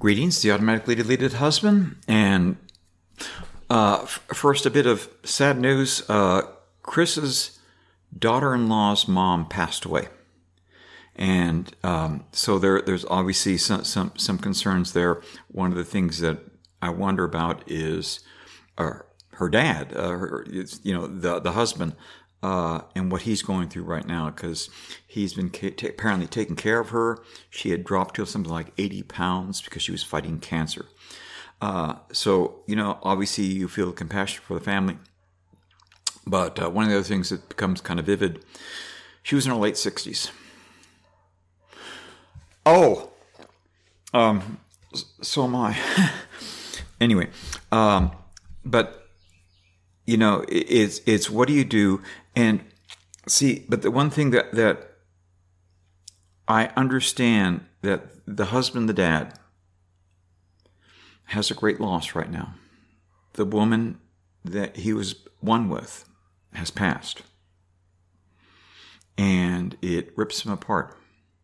Greetings, the automatically deleted husband. And first, a bit of sad news. Chris's daughter-in-law's mom passed away. And so there's obviously some concerns there. One of the things that I wonder about is her dad, the husband, and what he's going through right now, because he's been apparently taking care of her. She had dropped to something like 80 pounds because she was fighting cancer. So, obviously you feel compassion for the family. But one of the other things that becomes kind of vivid, she was in her late 60s. Oh, so am I. Anyway, but it's what do you do? And see, but the one thing that I understand, that the husband, the dad, has a great loss right now. The woman that he was one with has passed, and it rips him apart.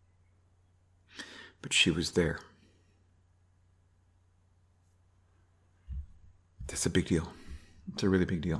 But she was there. That's a big deal. It's a really big deal.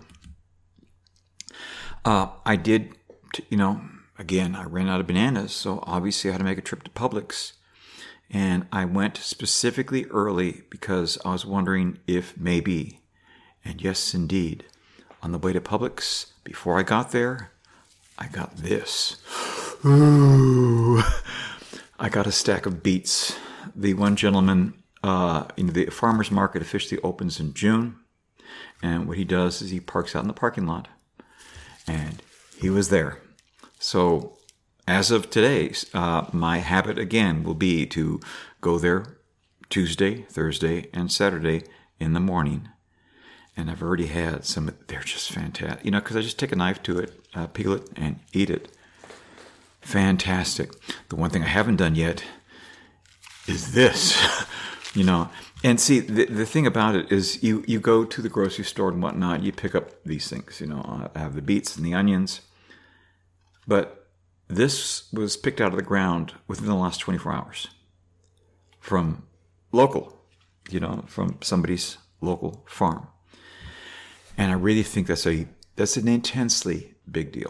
I did, again, I ran out of bananas, so obviously I had to make a trip to Publix. And I went specifically early because I was wondering if maybe, and yes, indeed, on the way to Publix, before I got there, I got this. Ooh. I got a stack of beets. The one gentleman, the farmer's market officially opens in June. And what he does is he parks out in the parking lot. And he was there. So as of today, my habit again will be to go there Tuesday, Thursday, and Saturday in the morning. And I've already had some. They're just fantastic. Because I just take a knife to it, peel it, and eat it. Fantastic. The one thing I haven't done yet is this. And see, the thing about it is you go to the grocery store and whatnot, you pick up these things, I have the beets and the onions. But this was picked out of the ground within the last 24 hours from local, from somebody's local farm. And I really think that's an intensely big deal.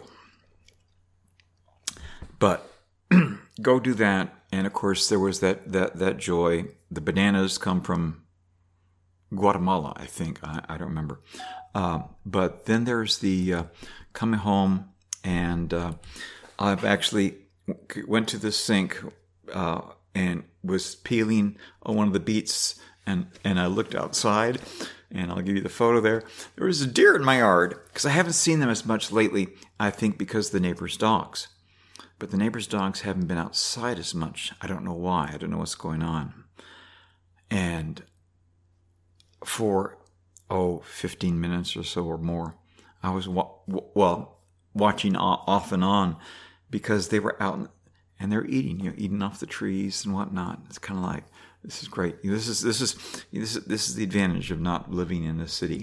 But go do that. And of course, there was that joy. The bananas come from Guatemala, I think. I don't remember. But then there's the coming home, and I've actually went to the sink and was peeling one of the beets, and I looked outside, and I'll give you the photo there. There was a deer in my yard, because I haven't seen them as much lately, I think because of the neighbor's dogs. But the neighbor's dogs haven't been outside as much. I don't know why. I don't know what's going on. And for, 15 minutes or so or more, I was, watching off and on, because they were out and they're eating, eating off the trees and whatnot. It's kind of like, this is great. This is the advantage of not living in a city.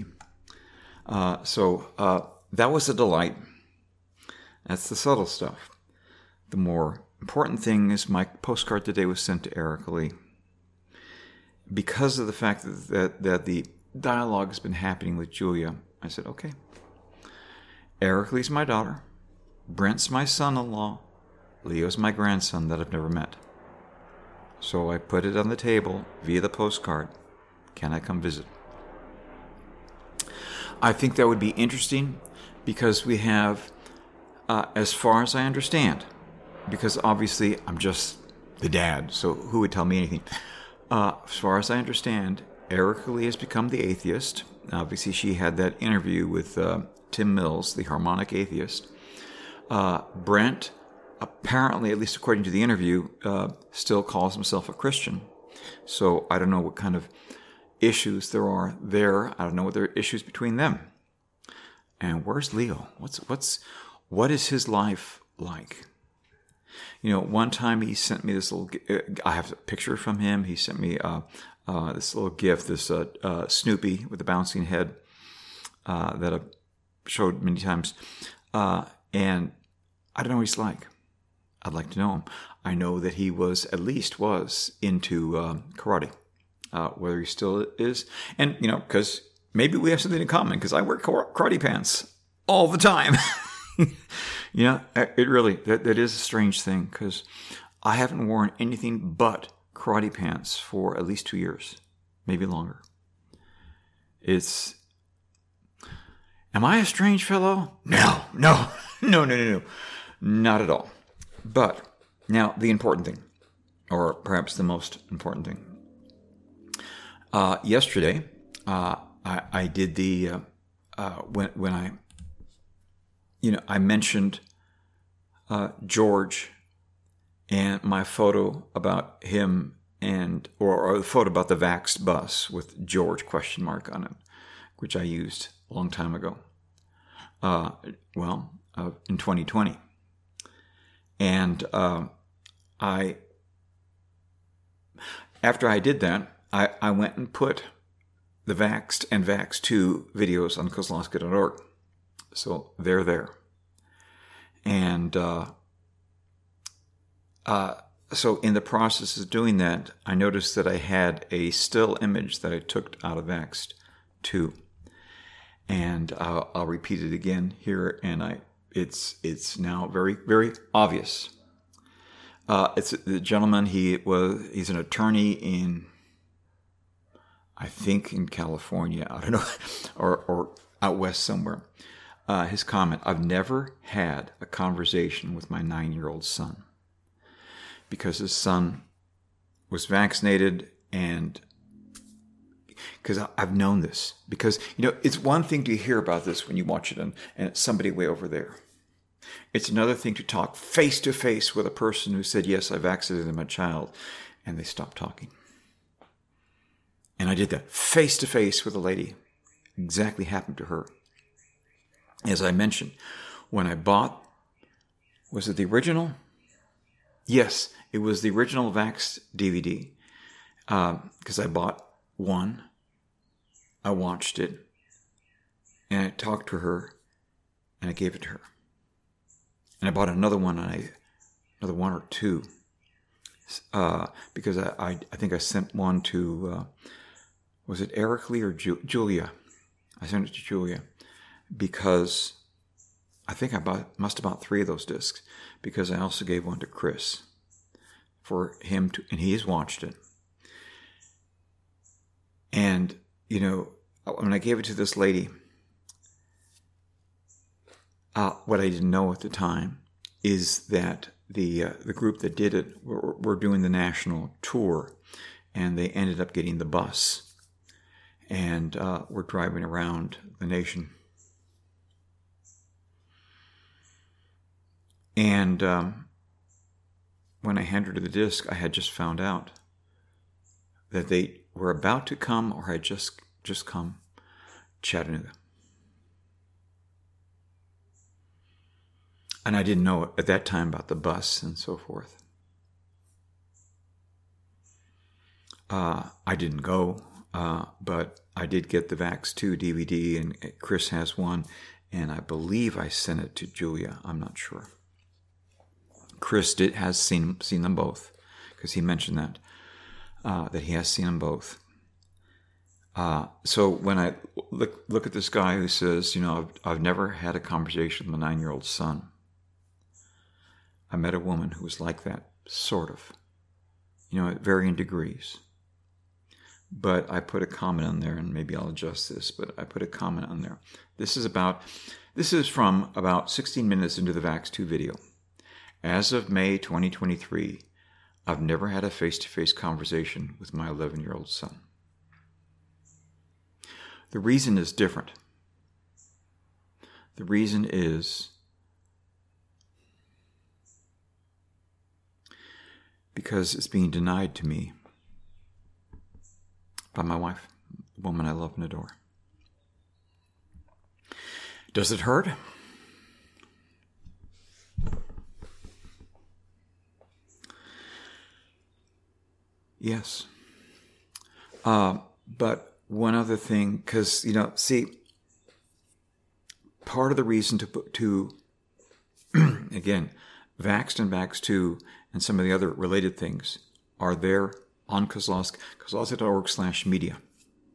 So that was a delight. That's the subtle stuff. The more important thing is my postcard today was sent to Erica Lee. Because of the fact that the dialogue has been happening with Julia, I said, okay, Erica Lee's my daughter, Brent's my son-in-law, Leo's my grandson that I've never met. So I put it on the table via the postcard. Can I come visit? I think that would be interesting because we have, as far as I understand, because obviously I'm just the dad, so who would tell me anything? As far as I understand, Erica Lee has become the atheist. Obviously, she had that interview with Tim Mills, the harmonic atheist. Brent, apparently, at least according to the interview, still calls himself a Christian. So I don't know what kind of issues there are there. I don't know what there are issues between them. And where's Leo? What is his life like? One time he sent me this little. I have a picture from him. He sent me this little gift, this Snoopy with a bouncing head that I've showed many times. And I don't know what he's like. I'd like to know him. I know that he was into karate. whether he still is. And, because maybe we have something in common, because I wear karate pants all the time. It really, that is a strange thing, because I haven't worn anything but karate pants for at least 2 years, maybe longer. Am I a strange fellow? No, not at all. But now the important thing, or perhaps the most important thing. Yesterday, I did the when I mentioned George and my photo about him or the photo about the Vaxxed bus with George ? On it, which I used a long time ago. In 2020. And after I did that, I went and put the Vaxxed and Vaxxed 2 videos on Kozlowski.org. So they're there. And so in the process of doing that, I noticed that I had a still image that I took out of Vaxxed 2. And I'll repeat it again here, and it's now very, very obvious. It's the gentleman. He's an attorney in, I think, in California. I don't know, or out west somewhere. His comment: "I've never had a conversation with my 9-year-old son because his son was vaccinated and." Because I've known this. Because, it's one thing to hear about this when you watch it and it's somebody way over there. It's another thing to talk face to face with a person who said, yes, I vaccinated my child, and they stopped talking. And I did that face to face with a lady. Exactly happened to her. As I mentioned, when I bought, was it the original? Yes, it was the original Vaxxed DVD. Because I bought one. I watched it, and I talked to her, and I gave it to her. And I bought another one, another one or two, because I think I sent one to, was it Eric Lee or Julia? I sent it to Julia, because I think must have bought 3 of those discs, because I also gave one to Chris for him to, and he has watched it. And, when I gave it to this lady, what I didn't know at the time is that the group that did it were doing the national tour, and they ended up getting the bus, and were driving around the nation. And when I handed her the disc, I had just found out that they were about to come, or had just come, Chattanooga. And I didn't know at that time about the bus and so forth. I didn't go, but I did get the Vaxxed 2 DVD, and Chris has one, and I believe I sent it to Julia. I'm not sure. Chris has seen them both, because he mentioned that he has seen them both. So when I look at this guy who says, I've never had a conversation with my 9-year-old son. I met a woman who was like that, sort of, at varying degrees. But I put a comment on there, and maybe I'll adjust this, but I put a comment on there. This is from about 16 minutes into the Vaxxed 2 video. As of May 2023, I've never had a face-to-face conversation with my 11-year-old son. The reason is different. The reason is because it's being denied to me by my wife, the woman I love and adore. Does it hurt? Yes. But one other thing, because, part of the reason to again, Vaxxed and Vaxxed 2 and some of the other related things are there on kozlowski.org/media.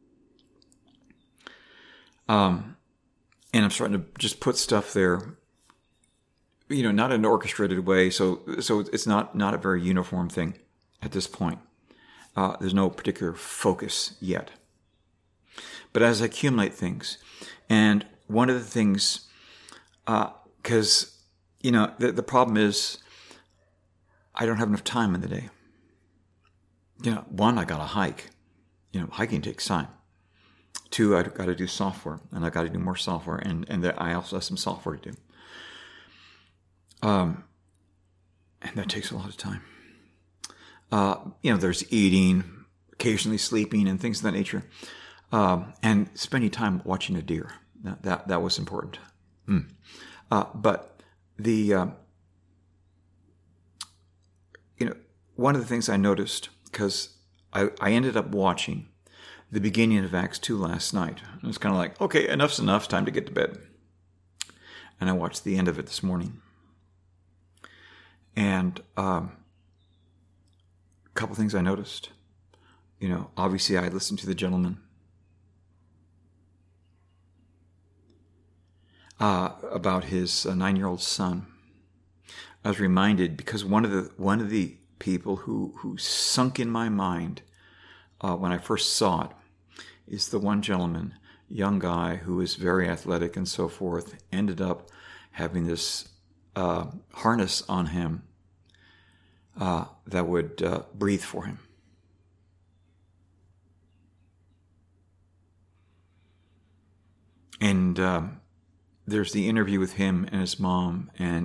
And I'm starting to just put stuff there, not in an orchestrated way. So it's not a very uniform thing at this point. There's no particular focus yet. But as I accumulate things, and one of the things, because, the problem is I don't have enough time in the day. One, I got to hike. Hiking takes time. Two, I've got to do software, and I've got to do more software, and I also have some software to do. And that takes a lot of time. There's eating, occasionally sleeping, and things of that nature. And spending time watching a deer. That was important. But the, one of the things I noticed, because I ended up watching the beginning of Acts 2 last night. It was kind of like, okay, enough's enough, time to get to bed. And I watched the end of it this morning. And a couple things I noticed. Obviously I listened to the gentleman about his 9-year-old son. I was reminded, because one of the people who sunk in my mind when I first saw it is the one gentleman, young guy who was very athletic and so forth, ended up having this harness on him that would breathe for him. And there's the interview with him and his mom, and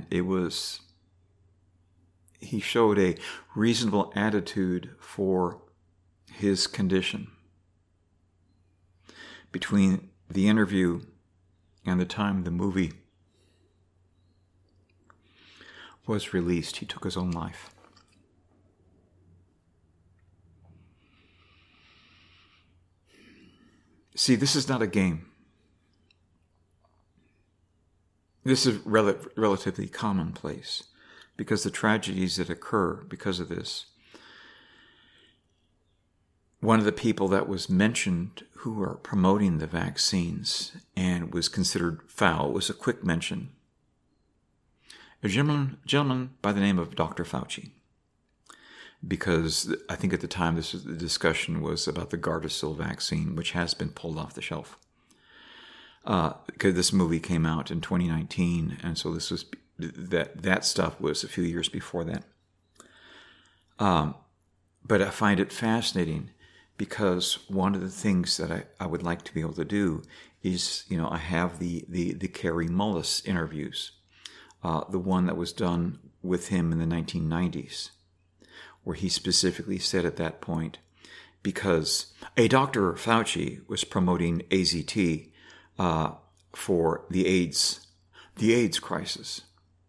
he showed a reasonable attitude for his condition. Between the interview and the time the movie was released, he took his own life. See, this is not a game. This is relatively commonplace, because the tragedies that occur because of this. One of the people that was mentioned who are promoting the vaccines and was considered foul was a quick mention. A gentleman by the name of Dr. Fauci. Because I think at the time the discussion was about the Gardasil vaccine, which has been pulled off the shelf. Because this movie came out in 2019, and so this was that stuff was a few years before that. But I find it fascinating, because one of the things that I would like to be able to do is, I have the Kary Mullis interviews, the one that was done with him in the 1990s, where he specifically said at that point, because a Dr. Fauci was promoting AZT for the AIDS crisis,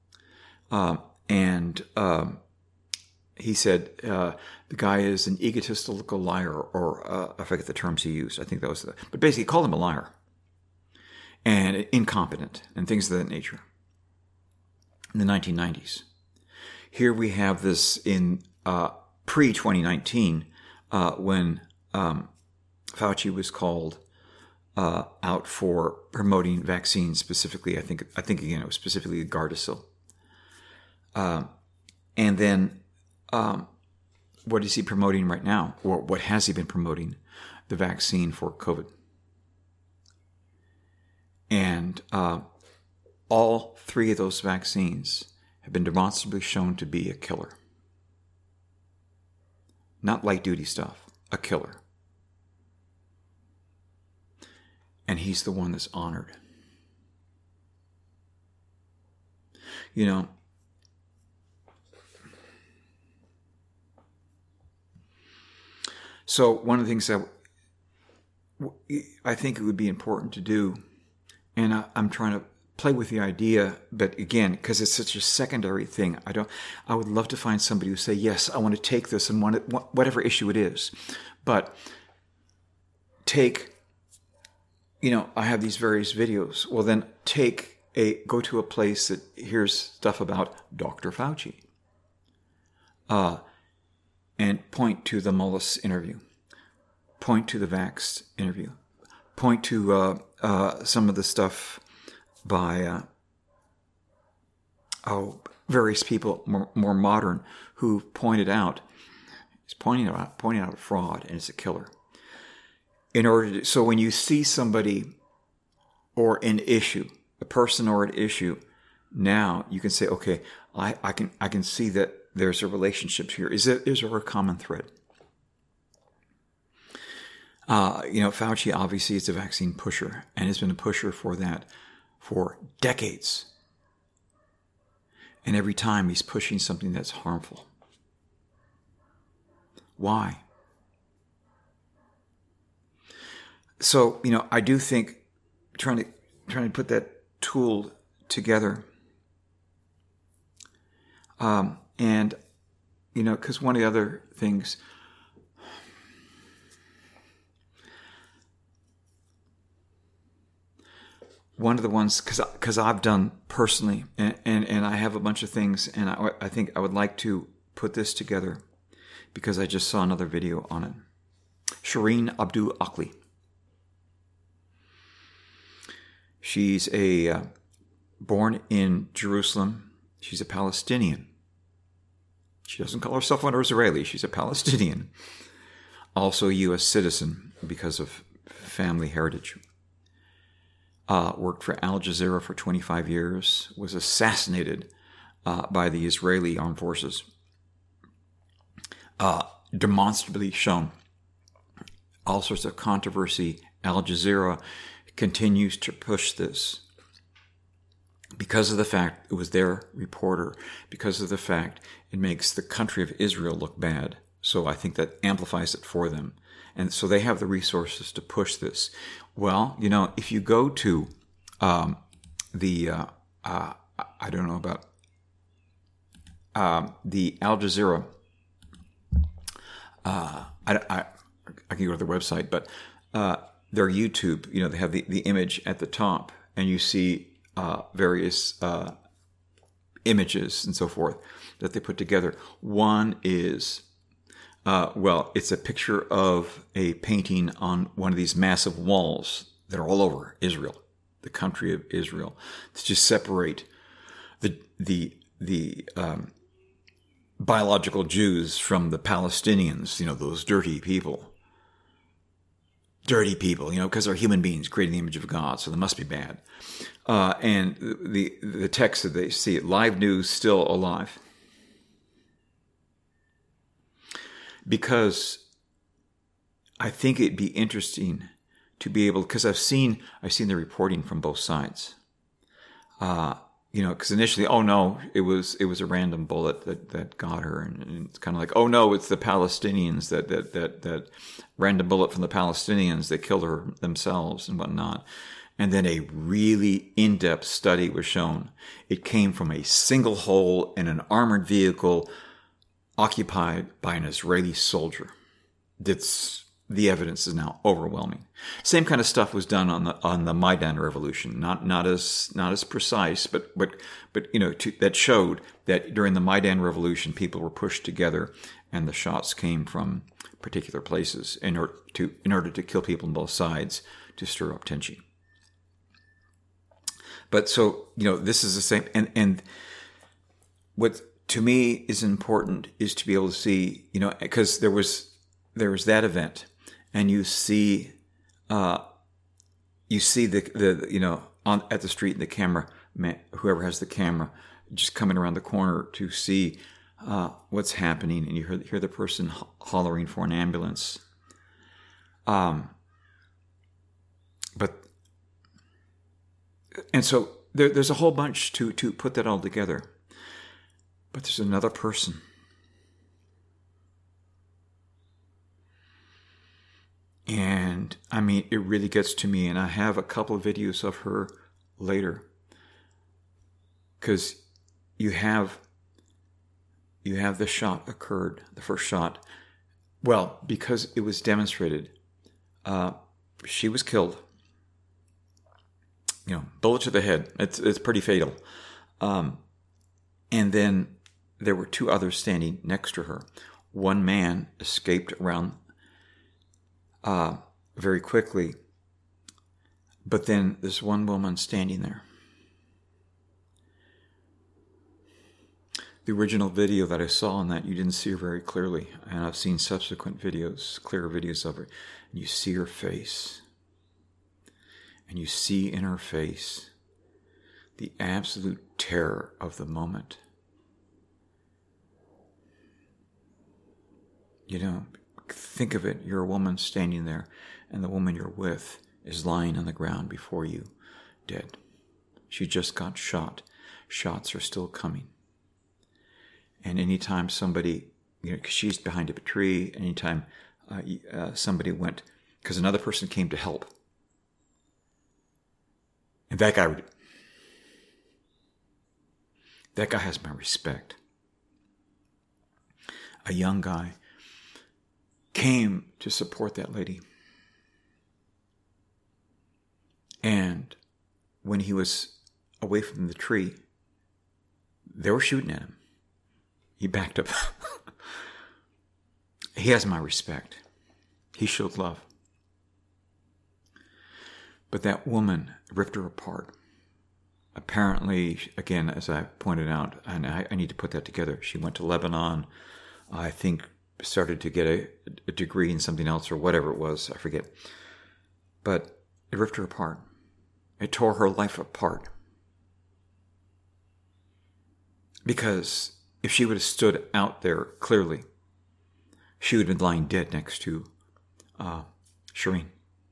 and he said the guy is an egotistical liar, or I forget the terms he used. I think that was but basically he called him a liar and incompetent and things of that nature in the 1990s. Here we have this in pre-2019 when Fauci was called out for promoting vaccines, specifically. I think again it was specifically Gardasil. And then what is he promoting right now, or what has he been promoting? The vaccine for COVID. And all three of those vaccines have been demonstrably shown to be a killer. Not light-duty stuff, a killer. And he's the one that's honored. So one of the things that I think it would be important to do, and I'm trying to play with the idea, but again, because it's such a secondary thing, I would love to find somebody who say, yes, I want to take this and whatever issue it is, but take, I have these various videos. Well, then go to a place that hears stuff about Dr. Fauci. and point to the Mullis interview, point to the Vax interview, point to some of the stuff by various people more modern who pointed out fraud, and it's a killer. So when you see somebody or an issue, a person or an issue, now you can say, okay, I can see that there's a relationship here. Is there a common thread? Fauci obviously is a vaccine pusher and has been a pusher for that for decades. And every time he's pushing something that's harmful. Why? So, I do think trying to put that tool together, because one of the other things, one of the ones, because I've done personally, and I have a bunch of things, and I think I would like to put this together because I just saw another video on it. Shireen Abu Akleh. She's born in Jerusalem. She's a Palestinian. She doesn't call herself an Israeli. She's a Palestinian. Also a U.S. citizen because of family heritage. Worked for Al Jazeera for 25 years. Was assassinated by the Israeli armed forces. Demonstrably shown. All sorts of controversy. Al Jazeera continues to push this because of the fact it was their reporter, because of the fact it makes the country of Israel look bad. So I think that amplifies it for them. And so they have the resources to push this. Well, if you go to I don't know about the Al Jazeera, I can go to their website, but their YouTube, they have the image at the top, and you see various images and so forth that they put together. One is, it's a picture of a painting on one of these massive walls that are all over Israel, the country of Israel, to just separate the biological Jews from the Palestinians, those dirty people, because they're human beings created in the image of God, so they must be bad. And the text that they see, live news, still alive. Because I think it'd be interesting to be able, because I've seen the reporting from both sides. Because initially, oh no, it was a random bullet that got her, and it's kind of like, oh no, it's the Palestinians that random bullet from the Palestinians that killed her themselves and whatnot. And then a really in-depth study was shown. It came from a single hole in an armored vehicle occupied by an Israeli soldier. The evidence is now overwhelming. Same kind of stuff was done on the Maidan revolution. Not as precise, but that showed that during the Maidan revolution, people were pushed together, and the shots came from particular places in order to kill people on both sides to stir up tension. But so this is the same, and what to me is important is to be able to see, because there was that event. And you see the at the street, the camera man, whoever has the camera, just coming around the corner to see what's happening, and you hear the person hollering for an ambulance. And so there's a whole bunch to put that all together. But there's another person. And it really gets to me, and I have a couple of videos of her later, because you have the shot occurred, the first shot. Well, because it was demonstrated, she was killed. Bullet to the head. It's pretty fatal. And then there were two others standing next to her. one man escaped around very quickly, but then there's one woman standing there. The original video that I saw on that, you didn't see her very clearly, and I've seen subsequent videos, clearer videos of her, and you see her face, and you see in her face the absolute terror of the moment. You know, think of it, you're a woman standing there, and the woman you're with is lying on the ground before you, dead. She just got shot. Shots are still coming. And anytime somebody, you know, because she's behind a tree, anytime somebody went, because another person came to help. And that guy has my respect. A young guy came to support that lady. And when he was away from the tree, they were shooting at him. He backed up. He has my respect. He showed love. But that woman ripped her apart. Apparently, again, as I pointed out, and I need to put that together, she went to Lebanon, I think started to get a degree in something else or whatever it was, I forget. But it ripped her apart. It tore her life apart. Because if she would have stood out there clearly, she would have been lying dead next to Shireen.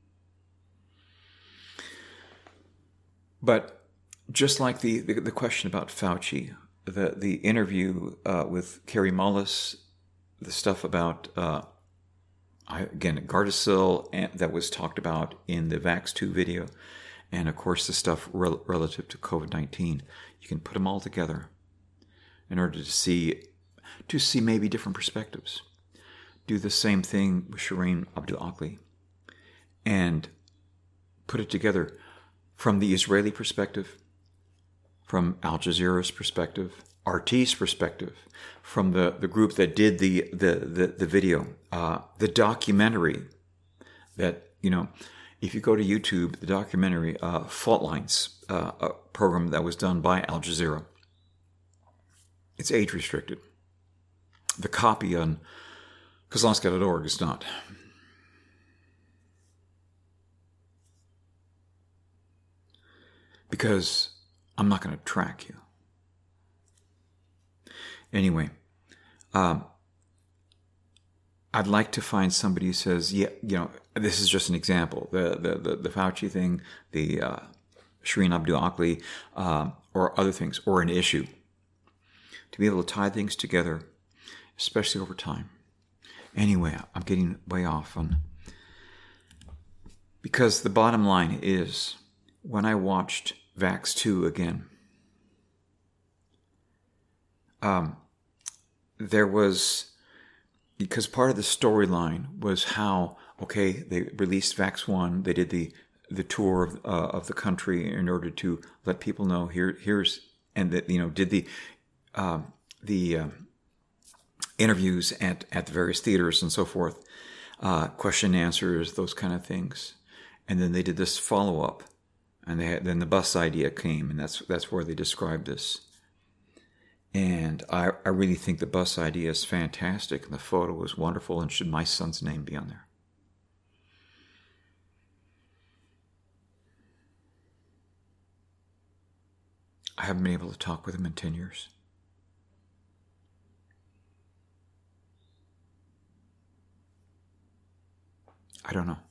But just like the question about Fauci, the interview with Kary Mullis, the stuff about, again, Gardasil that was talked about in the Vax2 video, and of course the stuff relative to COVID-19, you can put them all together in order to see maybe different perspectives. Do the same thing with Shireen Abu Akleh and put it together from the Israeli perspective, from Al Jazeera's perspective, RT's perspective, from the group that did the video, the documentary that, you know, if you go to YouTube, the documentary Fault Lines, a program that was done by Al Jazeera, it's age restricted. The copy on Kozlowski.org is not. Because I'm not going to track you. Anyway, I'd like to find somebody who says, yeah, you know, this is just an example. The Fauci thing, the Shireen Abu Akleh, or other things, or an issue. To be able to tie things together, especially over time. Anyway, I'm getting way off on... Because the bottom line is, when I watched Vax2 again, there was... Because part of the storyline was how, okay, they released Vax1, they did the tour of the country in order to let people know here's... And that, you know, did the interviews at the various theaters and so forth, question and answers, those kind of things, and then they did this follow up, and then the bus idea came, and that's where they described this. And I really think the bus idea is fantastic, and the photo is wonderful, and should my son's name be on there? I haven't been able to talk with him in 10 years. I don't know.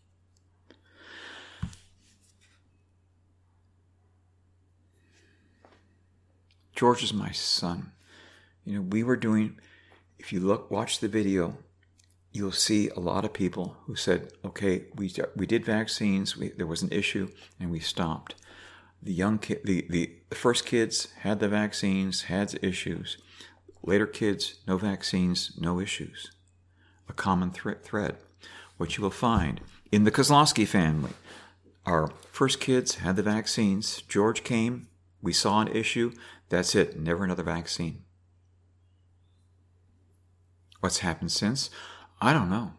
George is my son. You know, we were doing, if you watch the video, you'll see a lot of people who said, okay, we did vaccines, there was an issue, and we stopped. The young kid, the first kids had the vaccines, had issues. Later kids, no vaccines, no issues. A common thread. What you will find in the Kozlowski family, our first kids had the vaccines. George came, we saw an issue, that's it, never another vaccine. What's happened since? I don't know.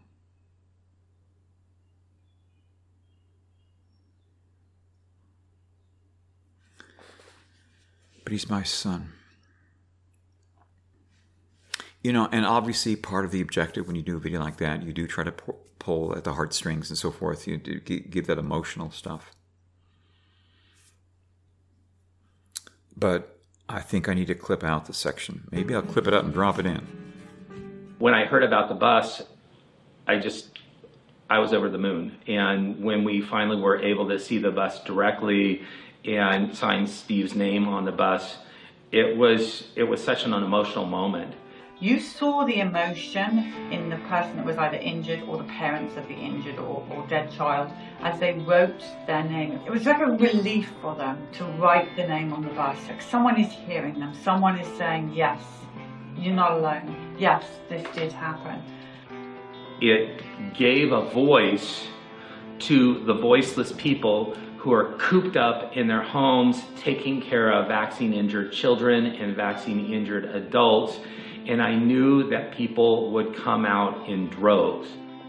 But he's my son. You know, and obviously part of the objective when you do a video like that, you do try to pull at the heartstrings and so forth. You do give that emotional stuff. But I think I need to clip out the section. Maybe I'll clip it out and drop it in. When I heard about the bus, I was over the moon. And when we finally were able to see the bus directly and sign Steve's name on the bus, it was such an emotional moment. You saw the emotion in the person that was either injured or the parents of the injured or dead child as they wrote their name. It was like a relief for them to write the name on the bus. Like someone is hearing them, someone is saying, yes, you're not alone. Yes, this did happen. It gave a voice to the voiceless people who are cooped up in their homes, taking care of vaccine-injured children and vaccine-injured adults. And I knew that people would come out in droves.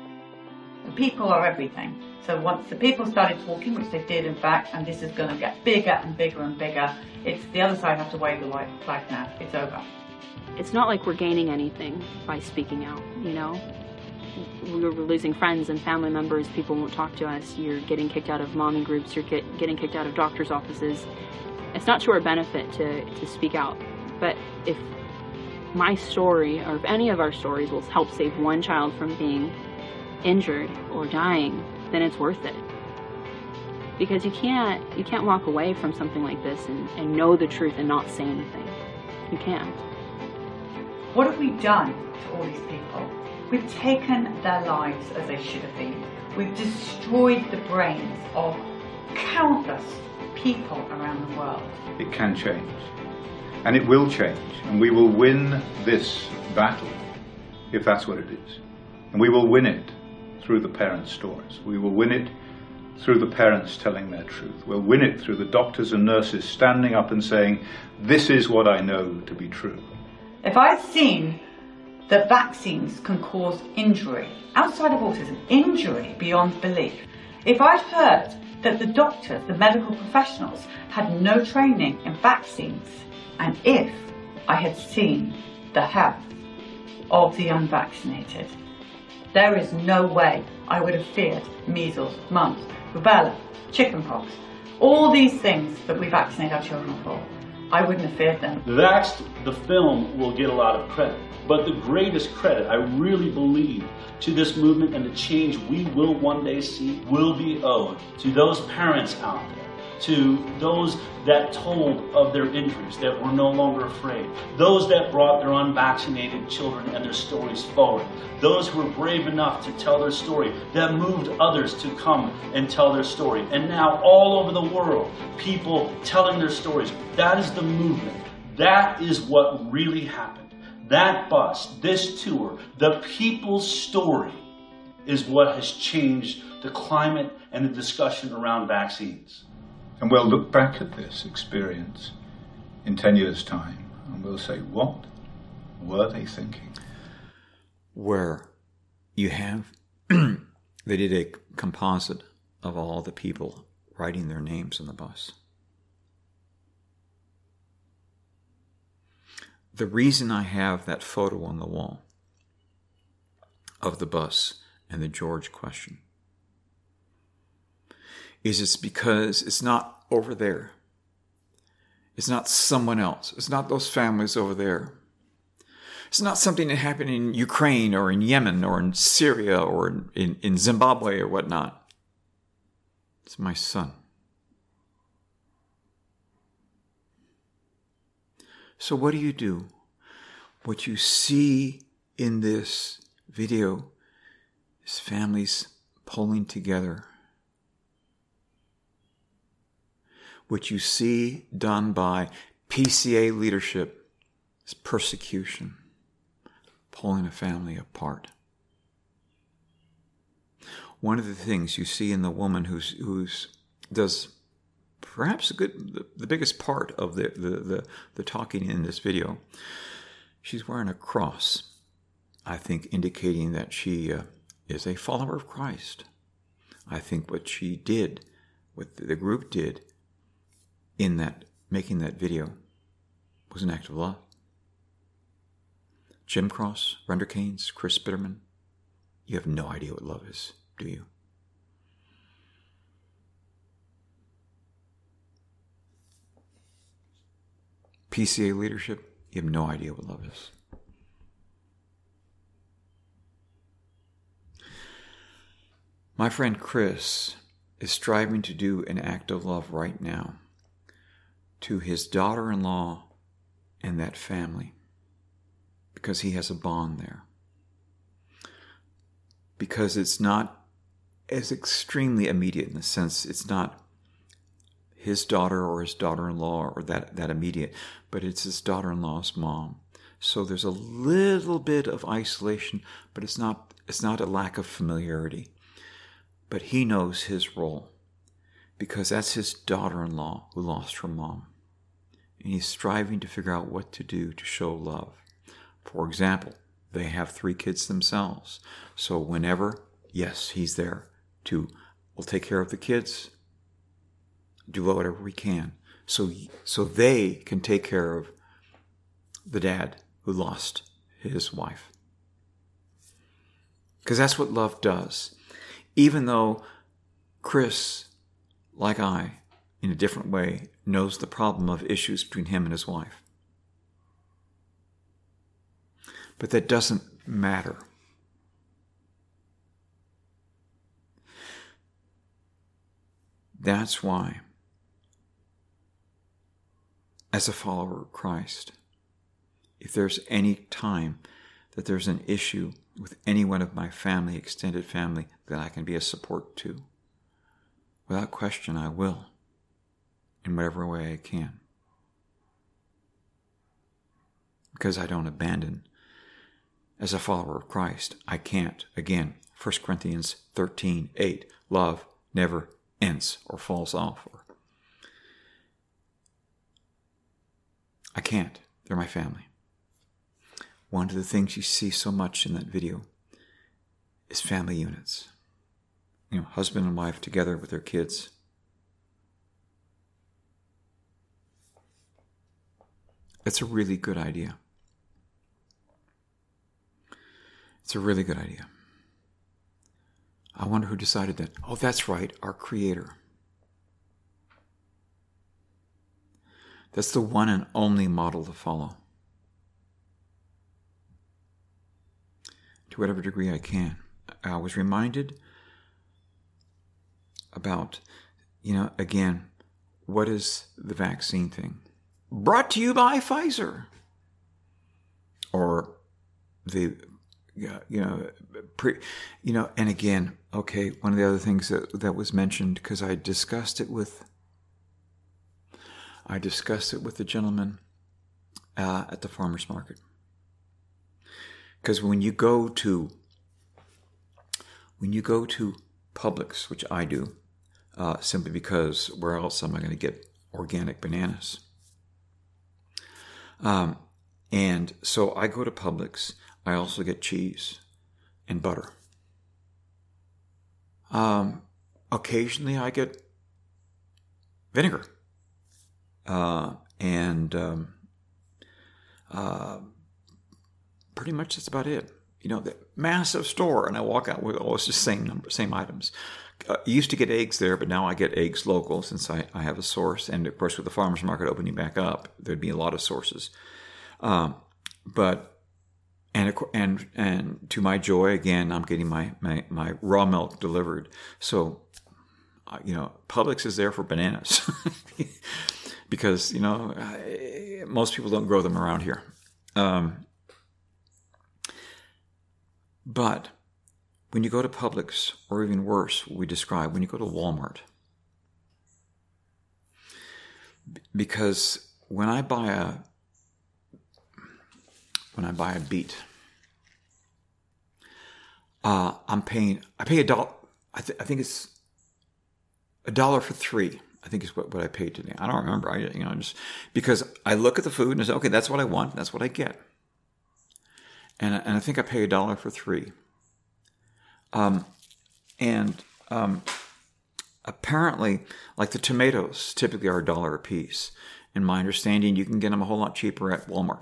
The people are everything. So once the people started talking, which they did in fact, and this is going to get bigger and bigger and bigger, it's the other side have to wave the white flag now. It's over. It's not like we're gaining anything by speaking out, you know? We're losing friends and family members. People won't talk to us. You're getting kicked out of mommy groups. You're getting kicked out of doctor's offices. It's not to our benefit to speak out. But if my story, or if any of our stories will help save one child from being injured or dying, then it's worth it. Because you can't walk away from something like this and know the truth and not say anything. You can't. What have we done to all these people? We've taken their lives as they should have been. We've destroyed the brains of countless people around the world. It can change. And it will change. And we will win this battle, if that's what it is. And we will win it through the parents' stories. We will win it through the parents telling their truth. We'll win it through the doctors and nurses standing up and saying, this is what I know to be true. If I'd seen that vaccines can cause injury, outside of autism, injury beyond belief, if I'd heard that the doctors, the medical professionals, had no training in vaccines, and if I had seen the health of the unvaccinated, there is no way I would have feared measles, mumps, rubella, chickenpox, all these things that we vaccinate our children for. I wouldn't have feared them. The film will get a lot of credit, but the greatest credit, I really believe, to this movement and the change we will one day see will be owed to those parents out there, to those that told of their injuries, that were no longer afraid, those that brought their unvaccinated children and their stories forward, those who were brave enough to tell their story, that moved others to come and tell their story. And now all over the world, people telling their stories. That is the movement. That is what really happened. That bus, this tour, the people's story is what has changed the climate and the discussion around vaccines. And we'll look back at this experience in 10 years' time and we'll say, what were they thinking? Where you have, they did a composite of all the people writing their names on the bus. The reason I have that photo on the wall of the bus and the George question is it's because it's not over there. It's not someone else. It's not those families over there. It's not something that happened in Ukraine or in Yemen or in Syria or in Zimbabwe or whatnot. It's my son. So what do? What you see in this video is families pulling together. What you see done by PCA leadership is persecution, pulling a family apart. One of the things you see in the woman who's does perhaps the biggest part of the talking in this video, she's wearing a cross I think indicating that she is a follower of Christ. I think what she did, what the group did in that, making that video, was an act of love. Jim Cross, Brenda Keynes, Chris Bitterman, you have no idea what love is, do you? PCA leadership, you have no idea what love is. My friend Chris is striving to do an act of love right now to his daughter-in-law and that family, because he has a bond there. Because it's not as extremely immediate in the sense it's not his daughter or his daughter-in-law or that immediate, but it's his daughter-in-law's mom. So there's a little bit of isolation, but it's not a lack of familiarity. But he knows his role because that's his daughter-in-law who lost her mom. And he's striving to figure out what to do to show love. For example, they have 3 kids themselves. So whenever, yes, he's there we'll take care of the kids, do whatever we can. So they can take care of the dad who lost his wife. Because that's what love does. Even though Chris, like I, in a different way, knows the problem of issues between him and his wife. But that doesn't matter. That's why, as a follower of Christ, if there's any time that there's an issue with anyone of my family, extended family, that I can be a support to, without question I will, in whatever way I can. Because I don't abandon. As a follower of Christ, I can't. Again, 1 Corinthians 13:8, love never ends or falls off. I can't. They're my family. One of the things you see so much in that video is family units. Husband and wife together with their kids. That's a really good idea. It's a really good idea. I wonder who decided that. Oh, that's right, our Creator. That's the one and only model to follow. To whatever degree I can. I was reminded about, again, what is the vaccine thing? Brought to you by Pfizer. Or the, and again, okay, one of the other things that was mentioned, because I discussed it with the gentleman at the farmer's market. Because when you go to Publix, which I do, simply because where else am I going to get organic bananas? And so I go to Publix. I also get cheese and butter. Occasionally I get vinegar. Pretty much that's about it. The massive store, and I walk out with, it's just same items. I used to get eggs there, but now I get eggs local since I have a source. And of course, with the farmer's market opening back up, there'd be a lot of sources. But to my joy, again, I'm getting my raw milk delivered. So, Publix is there for bananas because most people don't grow them around here. But when you go to Publix, or even worse, what we describe, when you go to Walmart, because when I buy a beet, I pay $1. I think it's $1 for 3. I think is what I paid today. I don't remember. Just because I look at the food and I say, okay, that's what I want. That's what I get. and I think I pay $1 for 3. Apparently, like the tomatoes typically are $1 a piece. In my understanding, you can get them a whole lot cheaper at Walmart.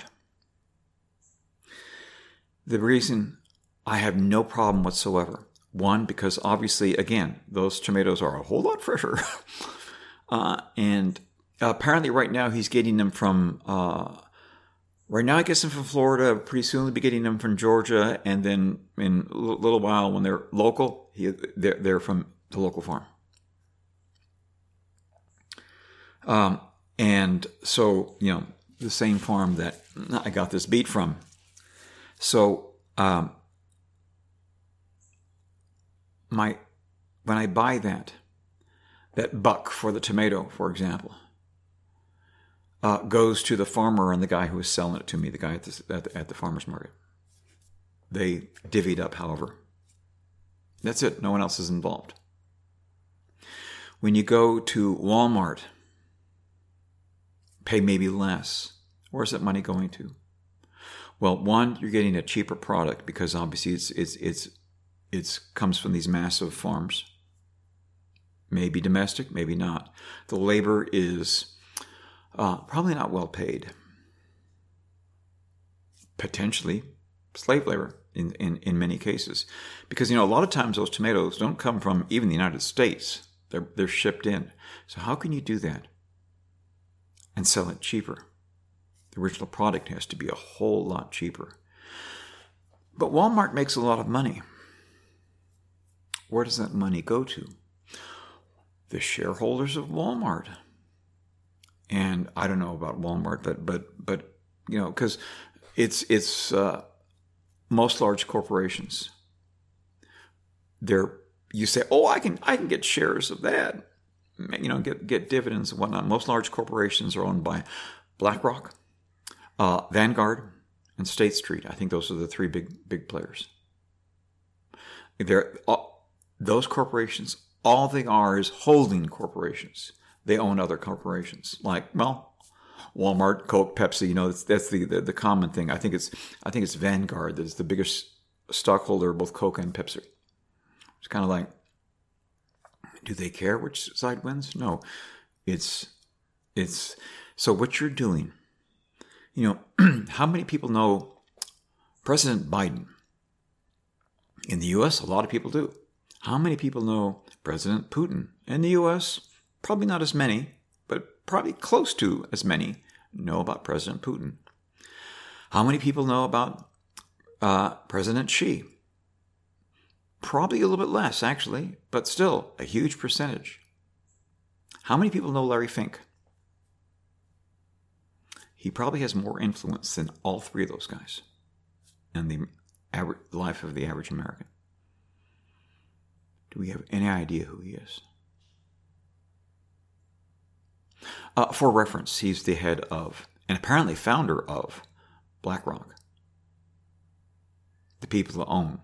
The reason I have no problem whatsoever, one, because obviously, again, those tomatoes are a whole lot fresher. And apparently right now he's getting them from, right now I get them from Florida. Pretty soon he'll be getting them from Georgia. And then in a little while when they're local, they're from the local farm. And so, the same farm that I got this beet from. So, when I buy that buck for the tomato, for example, goes to the farmer and the guy who was selling it to me, the guy at the farmer's market. They divvied up, however. That's it. No one else is involved. When you go to Walmart, pay maybe less. Where's that money going to? Well, one, you're getting a cheaper product because obviously it comes from these massive farms. Maybe domestic, maybe not. The labor is probably not well paid. Potentially slave labor in many cases. Because, a lot of times those tomatoes don't come from even the United States. They're shipped in. So how can you do that and sell it cheaper? The original product has to be a whole lot cheaper. But Walmart makes a lot of money. Where does that money go to? The shareholders of Walmart. And I don't know about Walmart, but because it's most large corporations. You say, oh, I can get shares of that, get dividends and whatnot. Most large corporations are owned by BlackRock, Vanguard, and State Street. I think those are the 3 big players. Those corporations, all they are is holding corporations. They own other corporations, like Walmart, Coke, Pepsi. That's the common thing. I think it's Vanguard that's the biggest stockholder of both Coke and Pepsi. It's kind of like, do they care which side wins? No, it's so what you're doing. How many people know President Biden? In the U.S., a lot of people do. How many people know President Putin? In the U.S., probably not as many, but probably close to as many know about President Putin. How many people know about President Xi? Probably a little bit less, actually, but still a huge percentage. How many people know Larry Fink? He probably has more influence than all 3 of those guys in the life of the average American. Do we have any idea who he is? For reference, he's the head of, and apparently founder of, BlackRock. The people that own.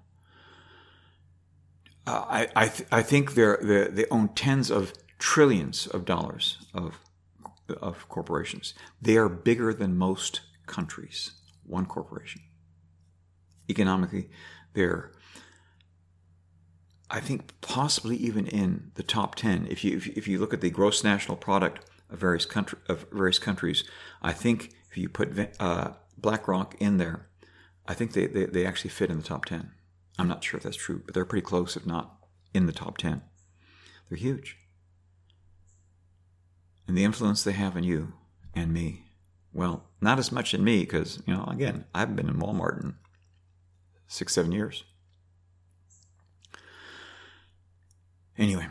I think they own tens of trillions of dollars of corporations. They are bigger than most countries. One corporation. Economically, they're, I think, possibly even in the top 10. If you look at the gross national product of various countries, I think if you put BlackRock in there, I think they actually fit in the top 10. I'm not sure if that's true, but they're pretty close, if not in the top 10. They're huge. And the influence they have on you and me, well, not as much in me because, again, I haven't been in Walmart in 6-7 years. Anyway,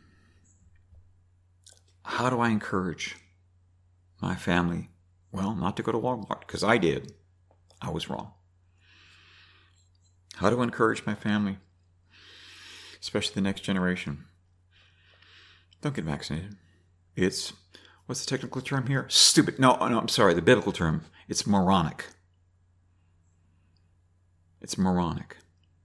how do I encourage my family? Well, not to go to Walmart, because I did. I was wrong. How do I encourage my family, especially the next generation? Don't get vaccinated. It's, what's the technical term here? Stupid. No, I'm sorry. The biblical term. It's moronic. It's moronic.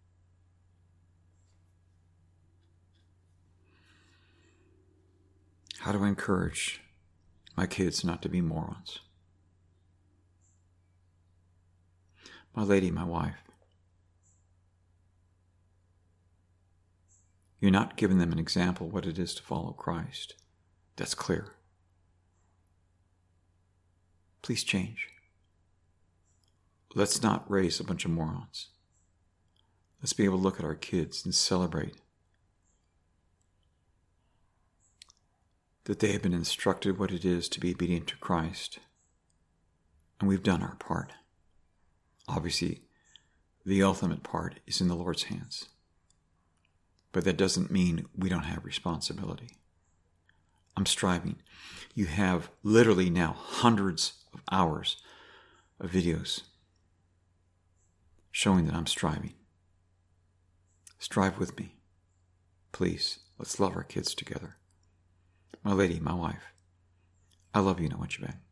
How do I encourage my kids not to be morons? My lady, my wife, You're not giving them an example of what it is to follow Christ. That's clear. Please change. Let's not raise a bunch of morons. Let's be able to look at our kids and celebrate that they have been instructed what it is to be obedient to Christ. And we've done our part. Obviously, the ultimate part is in the Lord's hands. But that doesn't mean we don't have responsibility. I'm striving. You have literally now hundreds of hours of videos showing that I'm striving. Strive with me. Please, let's love our kids together. My lady, my wife, I love you and I want you back.